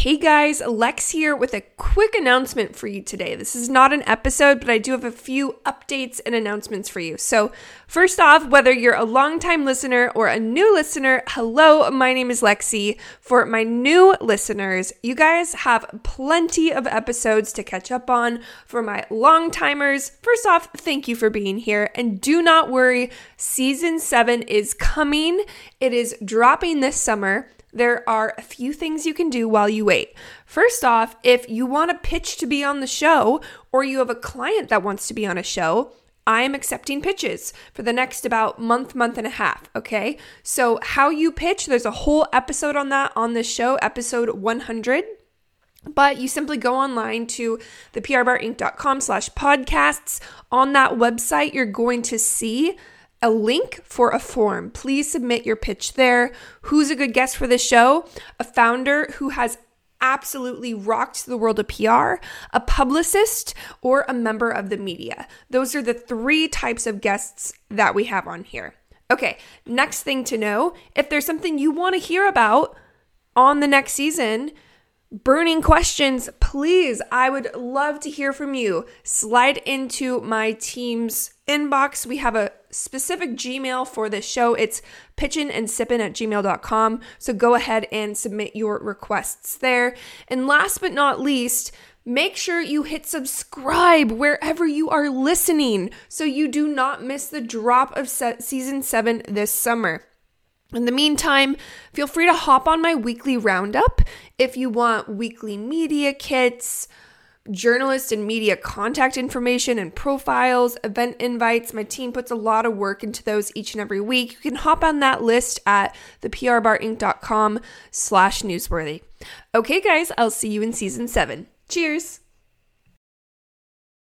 Hey guys, Lex here with a quick announcement for you today. This is not an episode, but I do have a few updates and announcements for you. So first off, whether you're a longtime listener or a new listener, hello, my name is Lexi. For my new listeners, you guys have plenty of episodes to catch up on. For my long-timers, first off, thank you for being here. And do not worry, season 7 is coming. It is dropping this summer. There are a few things you can do while you wait. First off, if you want to pitch to be on the show or you have a client that wants to be on a show, I am accepting pitches for the next about month and a half, okay? So how you pitch, there's a whole episode on that on this show, episode 100. But you simply go online to theprbarinc.com/podcasts. On that website, you're going to see a link for a form. Please submit your pitch there. Who's a good guest for the show? A founder who has absolutely rocked the world of PR, a publicist, or a member of the media. Those are the 3 types of guests that we have on here. Okay, next thing to know, if there's something you want to hear about on the next season, burning questions, please, I would love to hear from you. Slide into my team's inbox. We have a specific Gmail for this show. It's pitchinandsippin@gmail.com. So go ahead and submit your requests there. And last but not least, make sure you hit subscribe wherever you are listening so you do not miss the drop of season 7 this summer. In the meantime, feel free to hop on my weekly roundup if you want weekly media kits, journalist and media contact information and profiles, event invites. My team puts a lot of work into those each and every week. You can hop on that list at theprbarinc.com/newsworthy. Okay, guys, I'll see you in season 7. Cheers.